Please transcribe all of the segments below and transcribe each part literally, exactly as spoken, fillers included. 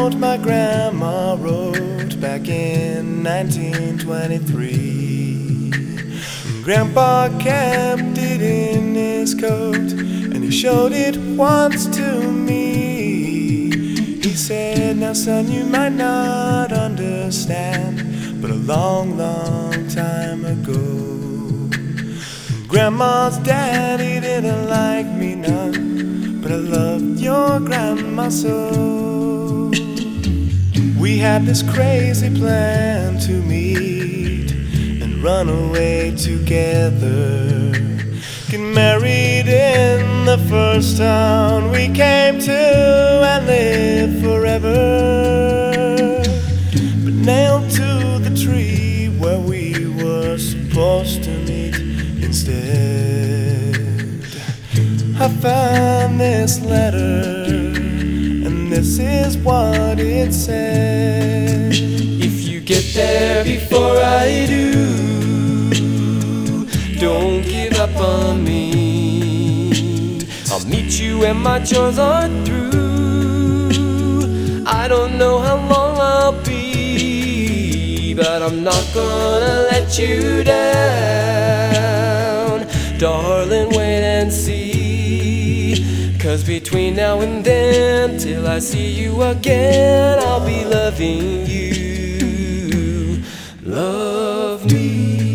note my grandma wrote back in nineteen twenty-three. Grandpa kept it in his coat, and he showed it once to me. He said, "Now son, you might not understand, but a long, long time ago, Grandma's daddy didn't like me none, but I loved your grandma so. We had this crazy plan to meet and run away together, get married in the first town we came to and live forever. But nailed to the tree where we were supposed to meet instead, I found this letter, and this is what it said. If you get there before I do, don't give up on me. I'll meet you when my chores are through. I don't know how long I'll be, but I'm not gonna let you down. Darling, wait and see, 'cause between now and then, till I see you again, I'll be loving you. Love me.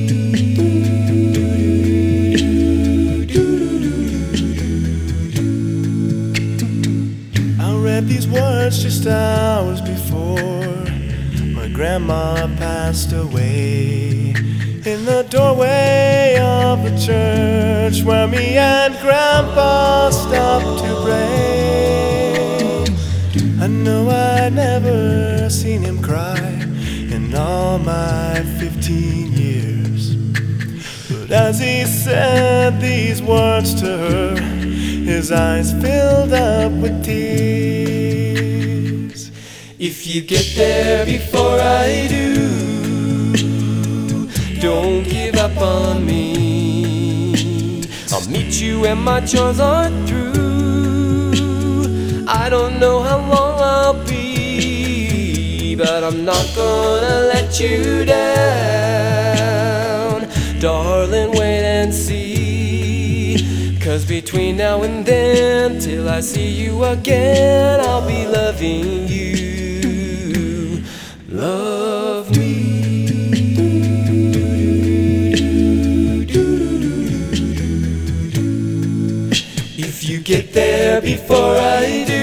I read these words just hours before my grandma passed away, in the doorway of the church where me and Grandpa stopped to pray. I know I'd never seen him cry in all my fifteen years, but as he said these words to her, his eyes filled up with tears. If you get there before I do, don't give up on me. I'll meet you when my chores are through. I don't know how long I'll be, but I'm not gonna let you down. Darling, wait and see, 'cause between now and then, till I see you again, I'll be loving you. Love me. If you get there before I do,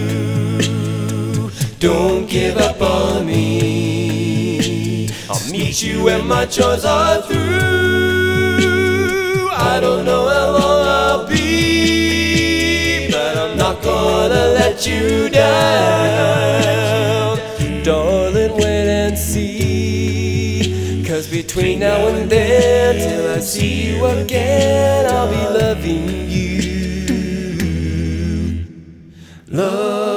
don't give up on me. I'll meet you when my chores are through. I don't know how long I'll be, but I'm not gonna let you down. Darling, wait and see, 'cause between now and then, till I see you again, I'll be loving you. Love